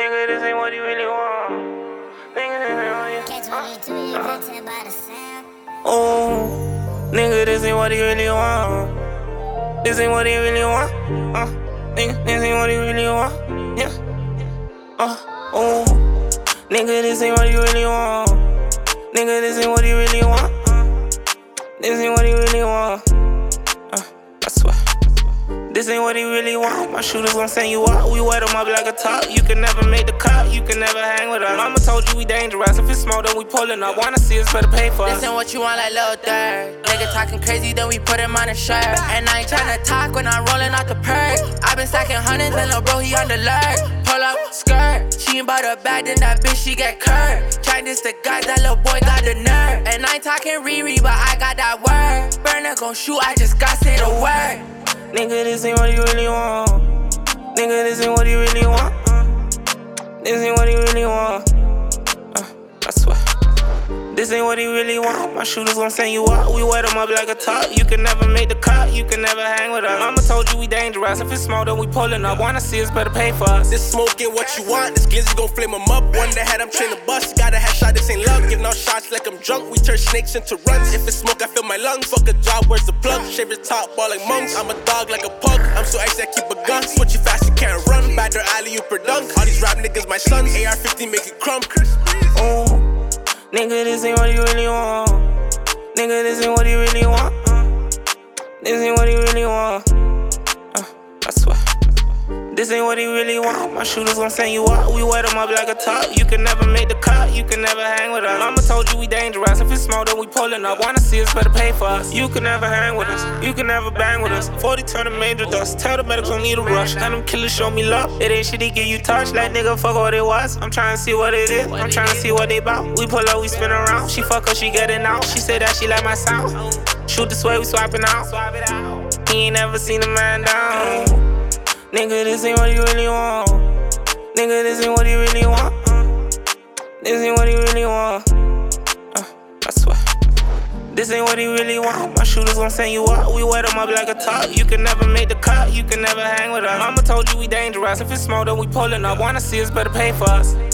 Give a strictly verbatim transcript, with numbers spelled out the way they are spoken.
Nigga, this ain't what you really want. Nigga, this ain't what you Catch me to you, content by the sound. Oh, nigga, this ain't what he really want. This ain't what he really want. Uh, nigga, this ain't what he really want. Yeah. Uh, oh, nigga, this ain't what he really want. Nigga, this ain't what he really want. Uh, this ain't what he really want. Uh, I swear. This ain't what he really want. My shooters gon' send you out. We wet them up like a top. You can never make the cut. You can never hang with us. Mama told you we dangerous. If it's smoke, then we pullin' up. Wanna see us, better pay for us. This ain't what you want like Lil Durk. Nigga talking crazy, then we put him on a shirt. And I ain't tryna talk when I'm rolling out the perk. I been stacking hundreds and lil' bro, he on the lurk. Pull up, skirt. She ain't bout a bag, then that bitch, she get curved. Try this the guys, that little boy got the nerve. And I ain't talking Riri, but I got that word. Burner gon' shoot, I just got say the word. Nigga, this ain't what you really want. Nigga, this ain't what you really want. Uh, this ain't what you really want. Uh, I swear. This ain't what he really want. My shooters gon' send you out. We wet them up like a top. You can never make the cut. You can never hang with us. Mama told you we dangerous. If it's smoke, then we pullin' up. Wanna see us, better pay for us. This smoke get what you want. This Gizzy gon' flame 'em up. One that had I'm train to bust. Got a headshot, this ain't luck. Giving out shots like I'm drunk. We turn snakes into runs. If it's smoke, I feel my lungs. Fuck a job, where's the plug? Shave your top, ball like monks. I'm a dog like a pug. I'm so icy, I keep a gun. Switch you fast, you can't run. Batter alley, you per dunk. All these rap niggas, my sons. A R fifteen make it crumb. Oh. Nigga, this ain't what you really want. Nigga, this ain't what you really want. Uh, this ain't what you really want. Uh, I swear. This ain't what he really want. My shooters gon' send you out. We wet them up like a top. You can never make the cut. You can never hang with us. Mama told you we dangerous. If it's smoke, then we pullin' up. Wanna see us, better pay for us. You can never hang with us. You can never bang with us. forty turn to major dust. Tell the medics don't need a rush. Let them killers show me love. It ain't shit they give you touch. Like nigga, fuck what it was. I'm tryna see what it is. I'm tryna see what they bout. We pull up, we spin around. She fuck up, she getting out. She said that she like my sound. Shoot this way, we swapping out. He ain't never seen a man down. Nigga, this ain't what you really want. Nigga, this ain't what you really want. Uh, this ain't what you really want. Uh, I swear. This ain't what he really want. My shooters gon' send you out. We wet them up like a top. You can never make the cut. You can never hang with us. Mama told you we dangerous. If it's smoke, then we pullin' up. Wanna see us, better pay for us.